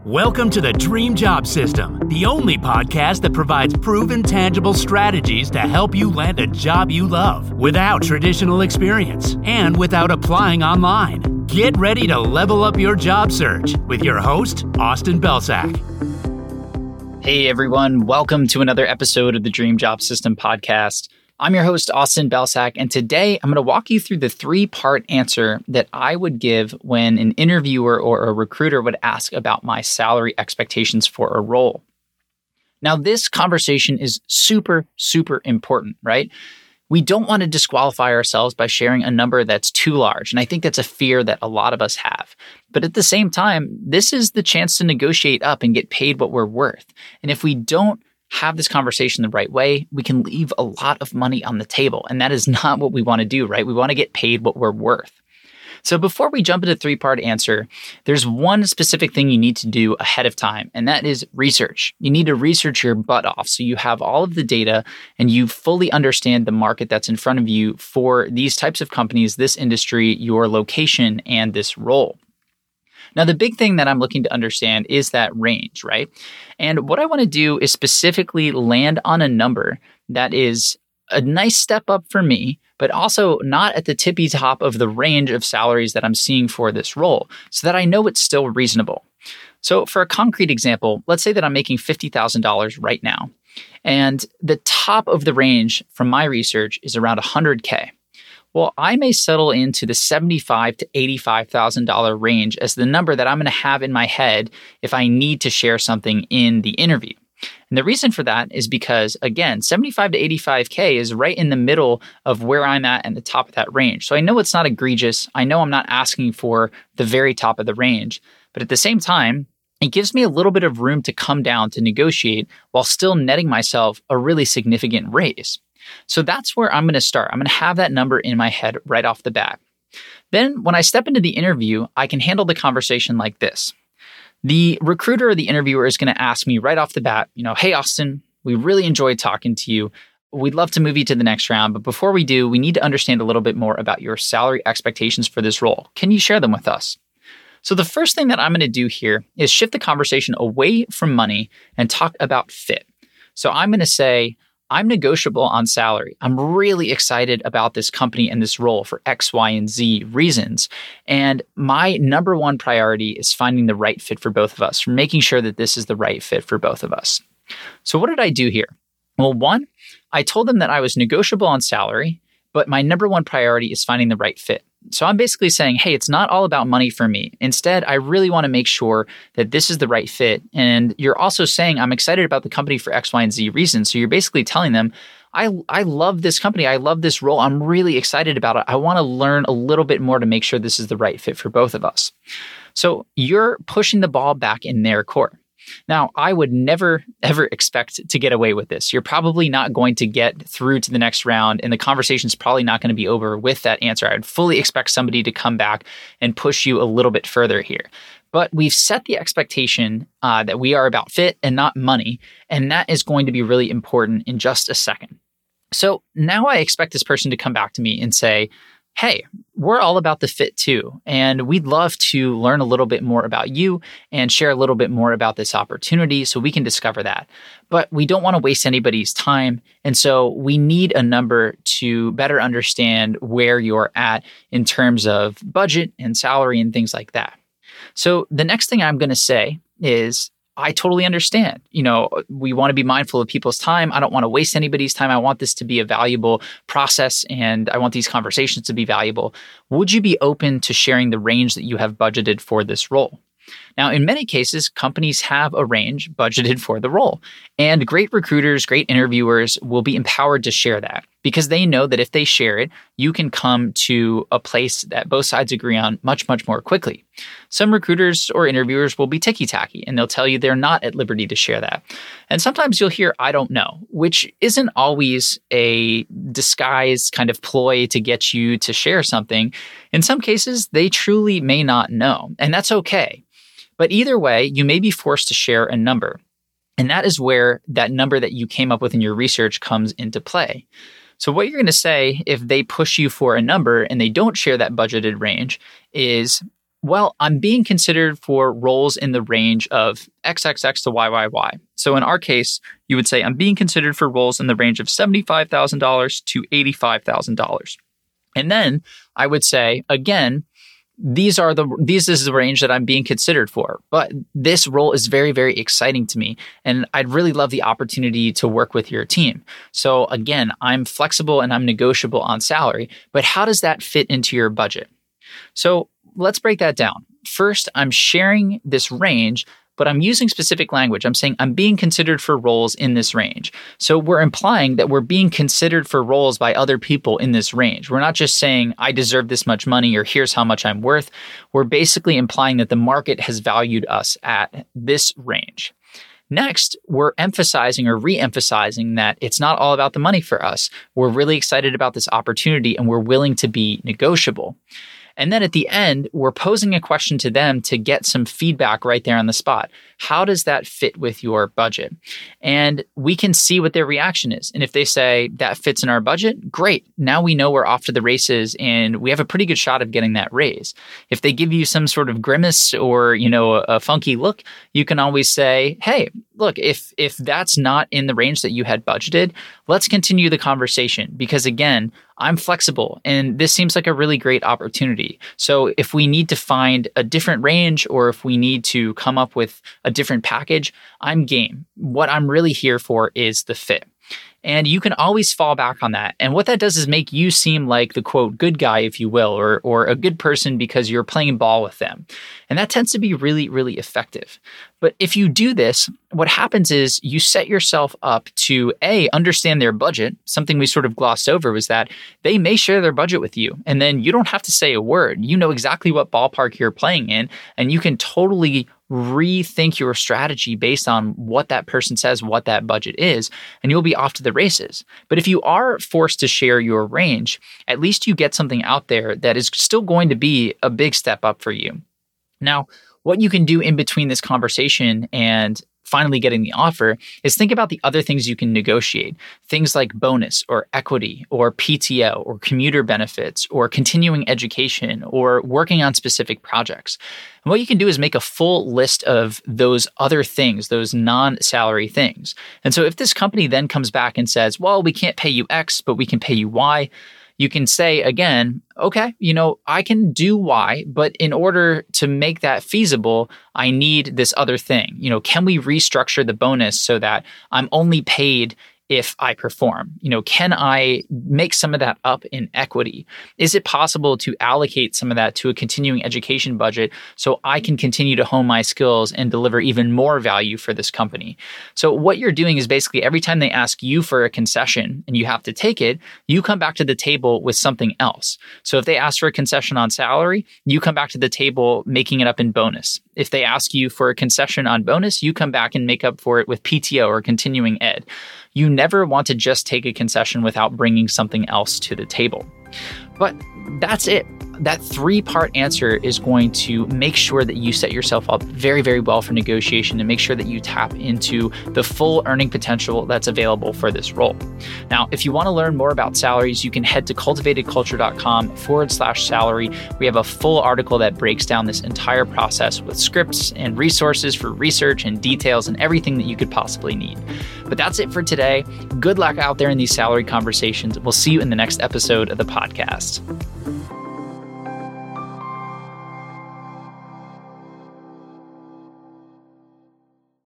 Welcome to the Dream Job System, the only podcast that provides proven, tangible strategies to help you land a job you love without traditional experience and without applying online. Get ready to level up your job search with your host, Austin Belsak. Hey everyone, welcome to another episode of the Dream Job System podcast. I'm your host, Austin Belsak, and today I'm going to walk you through the three-part answer that I would give when an interviewer or a recruiter would ask about my salary expectations for a role. Now, this conversation is super important, right? We don't want to disqualify ourselves by sharing a number that's too large, and I think that's a fear that a lot of us have. But at the same time, this is the chance to negotiate up and get paid what we're worth. And if we don't have this conversation the right way, we can leave a lot of money on the table. And that is not what we want to do, right? We want to get paid what we're worth. So before we jump into the three-part answer, there's one specific thing you need to do ahead of time, and that is research. You need to research your butt off so you have all of the data and you fully understand the market that's in front of you for these types of companies, this industry, your location, and this role. Now, the big thing that I'm looking to understand is that range, right? And what I want to do is specifically land on a number that is a nice step up for me, but also not at the tippy top of the range of salaries that I'm seeing for this role, so that I know it's still reasonable. So for a concrete example, let's say that I'm making $50,000 right now, and the top of the range from my research is around $100K. Well, I may settle into the $75,000 to $85,000 range as the number that I'm going to have in my head if I need to share something in the interview. And the reason for that is because, again, $75,000 to $85K is right in the middle of where I'm at and the top of that range. So I know it's not egregious. I know I'm not asking for the very top of the range. But at the same time, it gives me a little bit of room to come down to negotiate while still netting myself a really significant raise. So that's where I'm going to start. I'm going to have that number in my head right off the bat. Then when I step into the interview, I can handle the conversation like this. The recruiter or the interviewer is going to ask me right off the bat, hey, Austin, we really enjoyed talking to you. We'd love to move you to the next round. But before we do, we need to understand a little bit more about your salary expectations for this role. Can you share them with us? So the first thing that I'm going to do here is shift the conversation away from money and talk about fit. So I'm going to say, I'm negotiable on salary. I'm really excited about this company and this role for X, Y, and Z reasons. And my number one priority is finding the right fit for both of us, for making sure that this is the right fit for both of us. So what did I do here? Well, one, I told them that I was negotiable on salary, but my number one priority is finding the right fit. So I'm basically saying, hey, it's not all about money for me. Instead, I really want to make sure that this is the right fit. And you're also saying, I'm excited about the company for X, Y, and Z reasons. So you're basically telling them, I love this company. I love this role. I'm really excited about it. I want to learn a little bit more to make sure this is the right fit for both of us. So you're pushing the ball back in their court. Now, I would never, ever expect to get away with this. You're probably not going to get through to the next round, and the conversation's probably not going to be over with that answer. I would fully expect somebody to come back and push you a little bit further here. But we've set the expectation that we are about fit and not money, and that is going to be really important in just a second. So now I expect this person to come back to me and say, hey, we're all about the fit too, and we'd love to learn a little bit more about you and share a little bit more about this opportunity so we can discover that. But we don't want to waste anybody's time, and so we need a number to better understand where you're at in terms of budget and salary and things like that. So the next thing I'm going to say is, I totally understand. We want to be mindful of people's time. I don't want to waste anybody's time. I want this to be a valuable process, and I want these conversations to be valuable. Would you be open to sharing the range that you have budgeted for this role? Now, in many cases, companies have a range budgeted for the role, and great recruiters, great interviewers will be empowered to share that because they know that if they share it, you can come to a place that both sides agree on much more quickly. Some recruiters or interviewers will be ticky-tacky, and they'll tell you they're not at liberty to share that. And sometimes you'll hear, I don't know, which isn't always a disguised kind of ploy to get you to share something. In some cases, they truly may not know, and that's okay. But either way, you may be forced to share a number. And that is where that number that you came up with in your research comes into play. So what you're going to say if they push you for a number and they don't share that budgeted range is, Well, I'm being considered for roles in the range of XXX to YYY. So in our case, you would say I'm being considered for roles in the range of $75,000 to $85,000. And then I would say, again, this is the range that I'm being considered for. But this role is very, very exciting to me. And I'd really love the opportunity to work with your team. So again, I'm flexible and I'm negotiable on salary, but how does that fit into your budget? So let's break that down. First, I'm sharing this range, but I'm using specific language. I'm saying I'm being considered for roles in this range. So we're implying that we're being considered for roles by other people in this range. We're not just saying I deserve this much money or here's how much I'm worth. We're basically implying that the market has valued us at this range. Next, we're emphasizing or re-emphasizing that it's not all about the money for us. We're really excited about this opportunity and we're willing to be negotiable. And then at the end, we're posing a question to them to get some feedback right there on the spot. How does that fit with your budget? And we can see what their reaction is. And if they say that fits in our budget, great. Now we know we're off to the races and we have a pretty good shot of getting that raise. If they give you some sort of grimace or, a funky look, you can always say, hey, look, if that's not in the range that you had budgeted, let's continue the conversation because again, I'm flexible and this seems like a really great opportunity. So if we need to find a different range or if we need to come up with a different package, I'm game. What I'm really here for is the fit. And you can always fall back on that. And what that does is make you seem like the quote, good guy, if you will, or a good person because you're playing ball with them. And that tends to be really, really effective. But if you do this, what happens is you set yourself up to understand their budget. Something we sort of glossed over was that they may share their budget with you. And then you don't have to say a word. You know exactly what ballpark you're playing in. And you can totally rethink your strategy based on what that person says, what that budget is, and you'll be off to the races. But if you are forced to share your range, at least you get something out there that is still going to be a big step up for you. Now, what you can do in between this conversation and finally getting the offer is think about the other things you can negotiate. Things like bonus or equity or PTO or commuter benefits or continuing education or working on specific projects. And what you can do is make a full list of those other things, those non-salary things. And so if this company then comes back and says, well, we can't pay you X, but we can pay you Y, you can say again, okay, I can do Y, but in order to make that feasible, I need this other thing. Can we restructure the bonus so that I'm only paid if I perform? Can I make some of that up in equity? Is it possible to allocate some of that to a continuing education budget so I can continue to hone my skills and deliver even more value for this company? So what you're doing is basically every time they ask you for a concession and you have to take it, you come back to the table with something else. So if they ask for a concession on salary, you come back to the table making it up in bonus. If they ask you for a concession on bonus, you come back and make up for it with PTO or continuing ed. You never want to just take a concession without bringing something else to the table. But that's it. That 3-part answer is going to make sure that you set yourself up very, very well for negotiation and make sure that you tap into the full earning potential that's available for this role. Now, if you want to learn more about salaries, you can head to cultivatedculture.com/salary. We have a full article that breaks down this entire process with scripts and resources for research and details and everything that you could possibly need. But that's it for today. Good luck out there in these salary conversations. We'll see you in the next episode of the podcast.